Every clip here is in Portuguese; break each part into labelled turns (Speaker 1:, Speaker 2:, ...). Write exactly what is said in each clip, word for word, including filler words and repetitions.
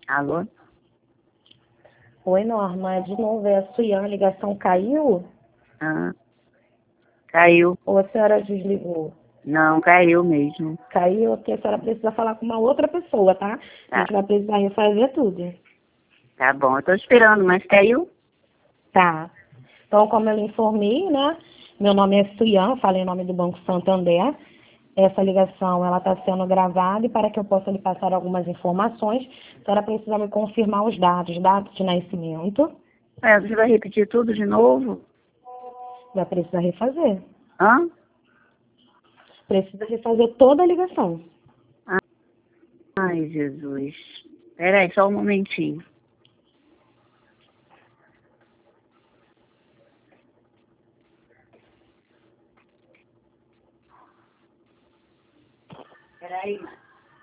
Speaker 1: Alô?
Speaker 2: Oi, Norma, de novo, é a Suiane, a ligação caiu?
Speaker 1: Ah, caiu.
Speaker 2: Ou a senhora desligou?
Speaker 1: Não, caiu mesmo.
Speaker 2: Caiu porque a senhora precisa falar com uma outra pessoa, tá? A
Speaker 1: Tá,
Speaker 2: gente vai precisar refazer tudo.
Speaker 1: tá bom. Eu tô esperando, mas caiu?
Speaker 2: Tá. Então, como eu lhe informei, né? Meu nome é Suiane, falei em nome do Banco Santander. Essa ligação, ela está sendo gravada e para que eu possa lhe passar algumas informações, a senhora precisa me confirmar os dados, dados de nascimento.
Speaker 1: É, você vai repetir tudo de novo?
Speaker 2: Vai precisar refazer.
Speaker 1: Hã?
Speaker 2: Precisa refazer toda a ligação.
Speaker 1: Ai, Jesus. Peraí, só um momentinho. Peraí, mãe.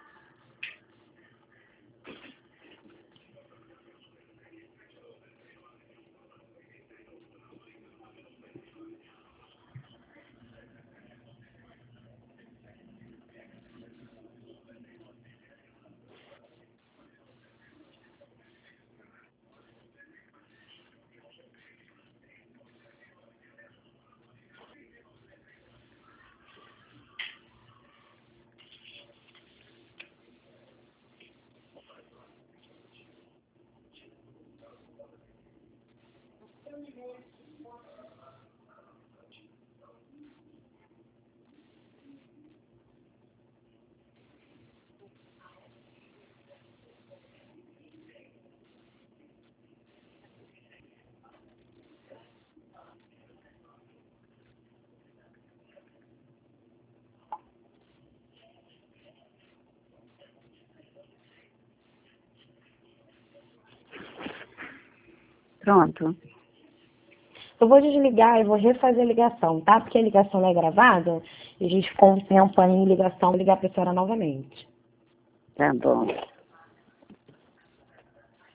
Speaker 1: Pronto.
Speaker 2: Eu vou desligar e vou refazer a ligação, tá? Porque a ligação é gravada e a gente ficou um tempo aí em ligação, vou ligar para a senhora novamente.
Speaker 1: Tá bom.